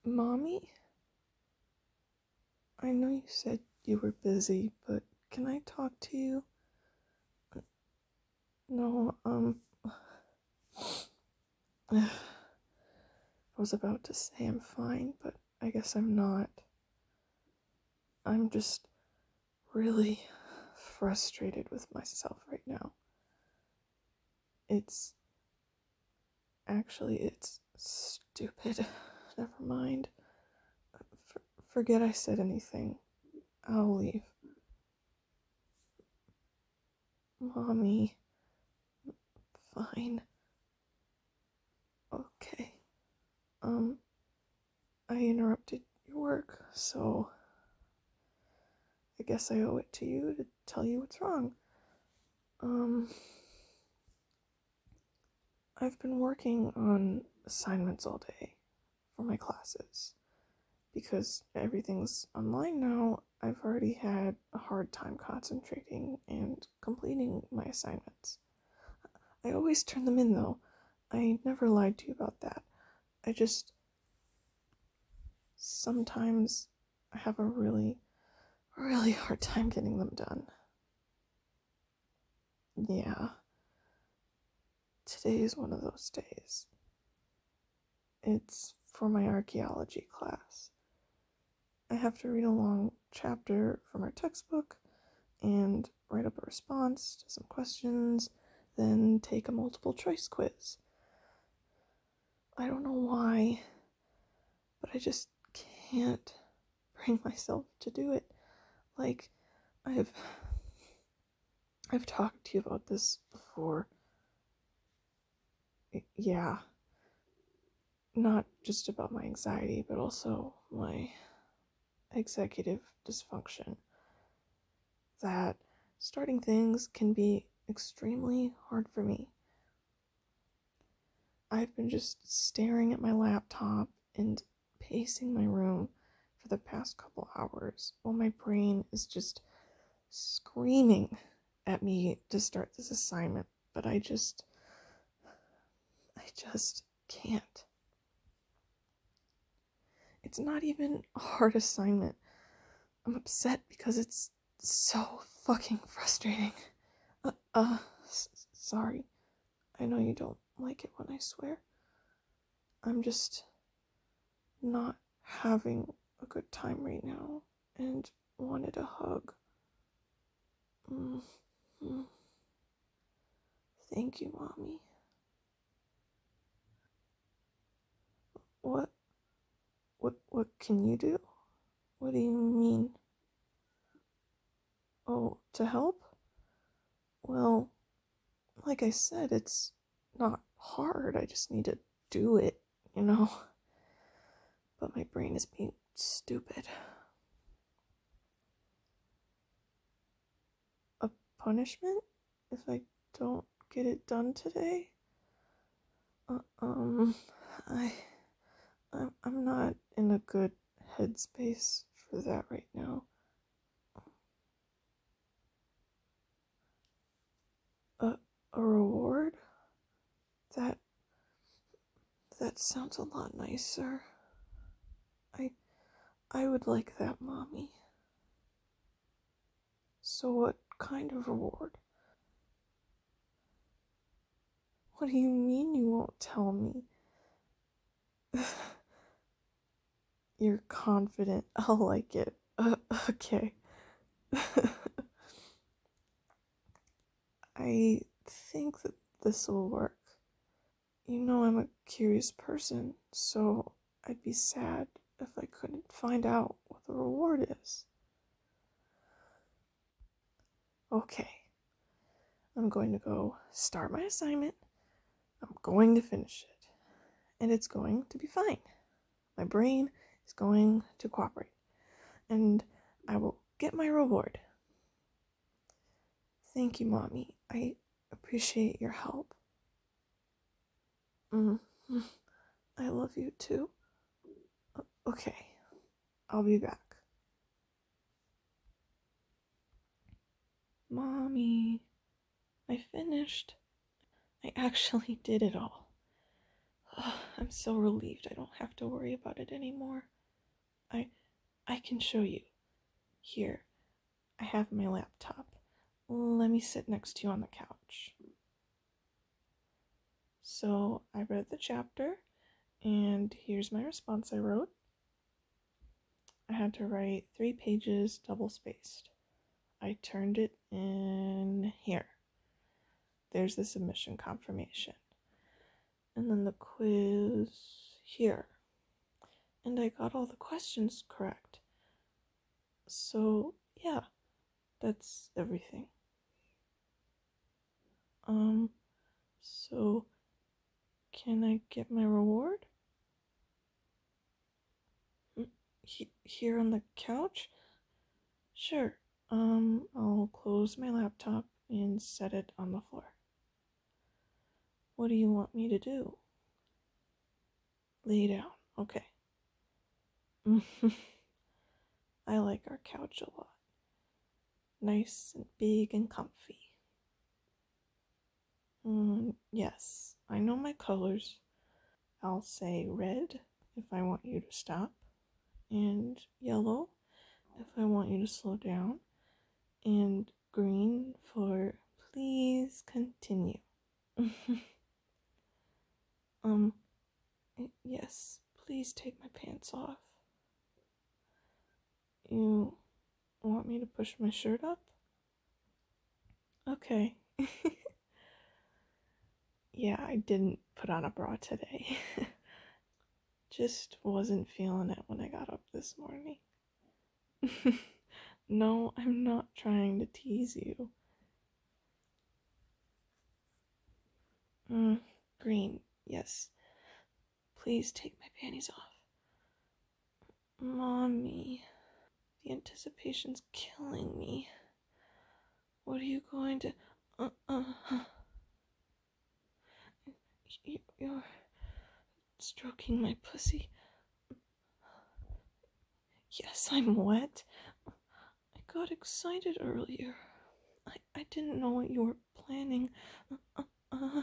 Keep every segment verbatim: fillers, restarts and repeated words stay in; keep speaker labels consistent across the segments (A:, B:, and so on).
A: Mommy? I know you said you were busy, but can I talk to you? No, um, I was about to say I'm fine, but I guess I'm not. I'm just really frustrated with myself right now. It's actually, it's stupid. Never mind. For- forget I said anything. I'll leave. Mommy, fine. Okay. Um, I interrupted your work, so I guess I owe it to you to tell you what's wrong. Um, I've been working on assignments all day for my classes. Because everything's online now, I've already had a hard time concentrating and completing my assignments. I always turn them in though. I never lied to you about that. I just sometimes I have a really, really hard time getting them done. Yeah, today is one of those days. It's for my archaeology class. I have to read a long chapter from our textbook and write up a response to some questions, then take a multiple choice quiz. I don't know why, but I just can't bring myself to do it. Like, I've I've talked to you about this before. Yeah, not just about my anxiety, but also my executive dysfunction. That starting things can be extremely hard for me. I've been just staring at my laptop and pacing my room for the past couple hours while my brain is just screaming at me to start this assignment, but I just, I just can't. It's not even a hard assignment. I'm upset because it's so fucking frustrating. Uh, uh s- sorry. I know you don't like it when I swear. I'm just not having a good time right now and wanted a hug. Mm-hmm. Thank you, Mommy. What, what, what can you do? What do you mean? Oh, to help? Well, like I said, it's not hard. I just need to do it, you know? But my brain is being stupid. A punishment? If I don't get it done today? Uh, um, I, I'm, I'm not in a good headspace for that right now. A, a reward? That, that sounds a lot nicer. I, I would like that, Mommy. So what kind of reward? What do you mean you won't tell me? You're confident. I'll like it. Uh, okay. I think that this will work. You know I'm a curious person, so I'd be sad if I couldn't find out what the reward is. Okay, I'm going to go start my assignment. I'm going to finish it. And it's going to be fine. My brain is going to cooperate. And I will get my reward. Thank you, Mommy. I appreciate your help. Mm, I love you too. Okay, I'll be back. Mommy, I finished. I actually did it all. I'm so relieved I don't have to worry about it anymore. I I can show you. Here, I have my laptop. Let me sit next to you on the couch. So I read the chapter, and here's my response I wrote. I had to write three pages double spaced. I turned it in here. There's the submission confirmation. And then the quiz here. And I got all the questions correct. So, yeah, that's everything. Um, so can I get my reward? He- here on the couch? Sure. Um, I'll close my laptop and set it on the floor. What do you want me to do? Lay down. Okay. I like our couch a lot. Nice and big and comfy. Mm, yes, I know my colors. I'll say red if I want you to stop, and yellow if I want you to slow down, and green for please continue. um, yes, please take my pants off. You want me to push my shirt up? Okay. Yeah, I didn't put on a bra today. Just wasn't feeling it when I got up this morning. No, I'm not trying to tease you. Mm, green, yes. Please take my panties off. Mommy, the anticipation's killing me. What are you going to... Uh, uh, you're stroking my pussy. Yes, I'm wet. I got excited earlier. I, I didn't know what you were planning. Uh, uh,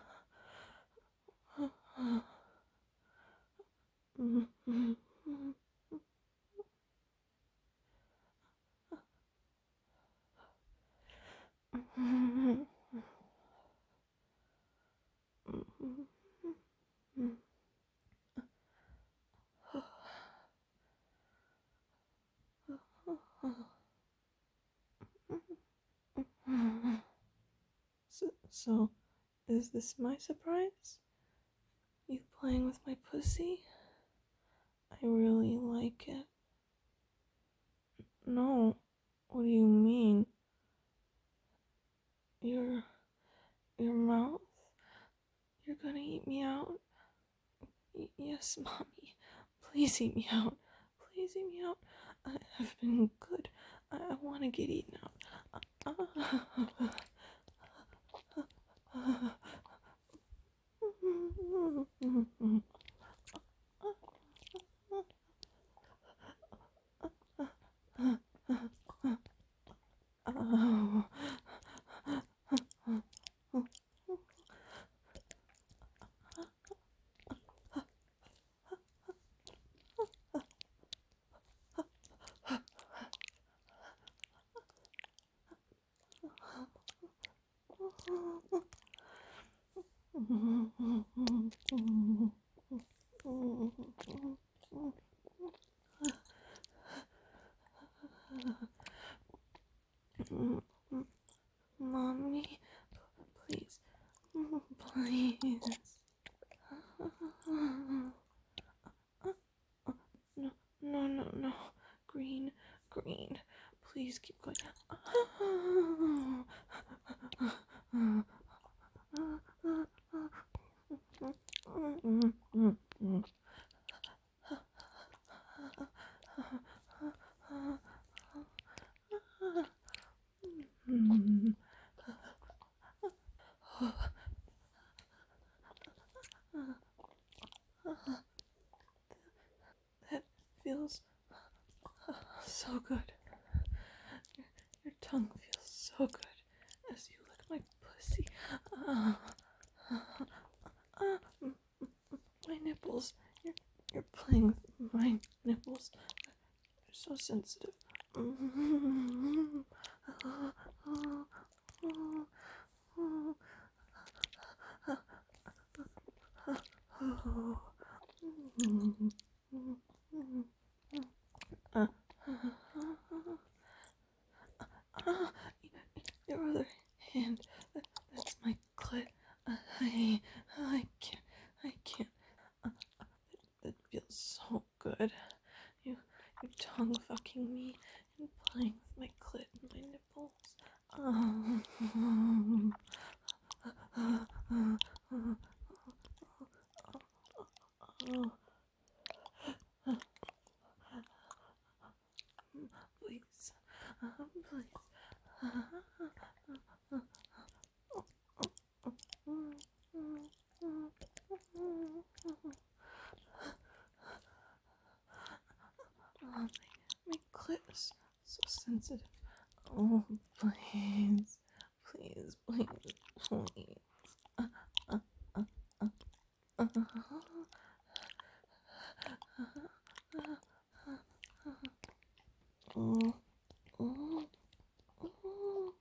A: uh, uh, mm, mm, mm, mm, mm, mm. So, so, is this my surprise? You playing with my pussy? I really like it. No, what do you mean? Your, your mouth? You're gonna eat me out? Y- yes, mommy. Please eat me out. Please eat me out. I, I've been good. I, I want to get eaten out. Uh, Oh. Mommy, please, please. No, no, no, no. Green, green. Please keep going. That feels so good. Your, your tongue feels so good as you lick my pussy. Uh, uh, so sensitive. Uh, your other hand, that, that's my clit. Uh, I, I can't, I can't. Uh, that feels so good. You, you tongue fucking me and playing with my clit and my nipples. Um, please, uh, please. Oh, my, my clit is so sensitive. Oh, please, please, please, please. Uh, uh, uh, uh, uh, oh, oh, oh,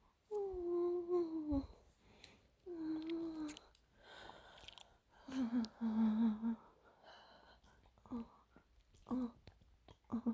A: oh, oh,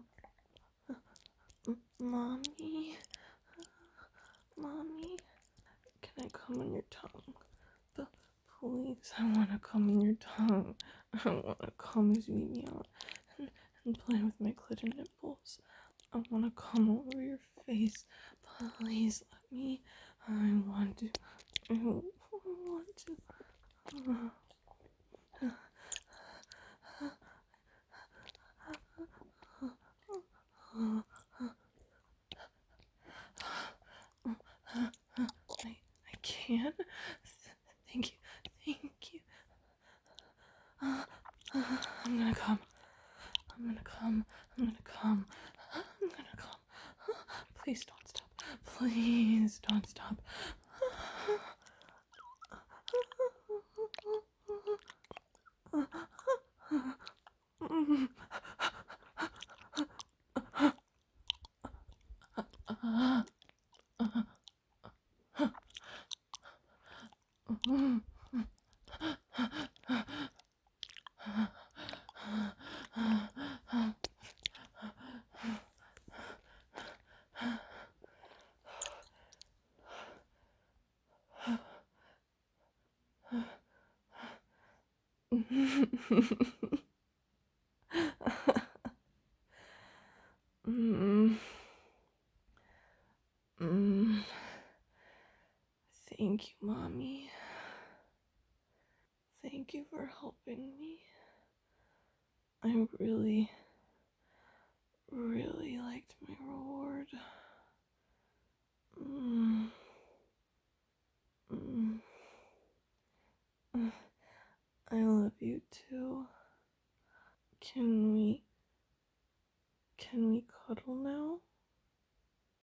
A: mommy, mommy, can I come on your tongue? The, please, I want to come in your tongue. I want to come as you eat me out and, and play with my clit and nipples. I want to come over your face. Please let me. I want to. I want to. I, I can. Thank you. Thank you. I'm gonna come. I'm gonna come. I'm gonna come. I'm gonna come. Please don't stop. Please don't stop. mm, mm. Thank you, Mommy. Thank you for helping me. I really, really liked my reward. Mm. Mm. I love you too. Can we, can we cuddle now?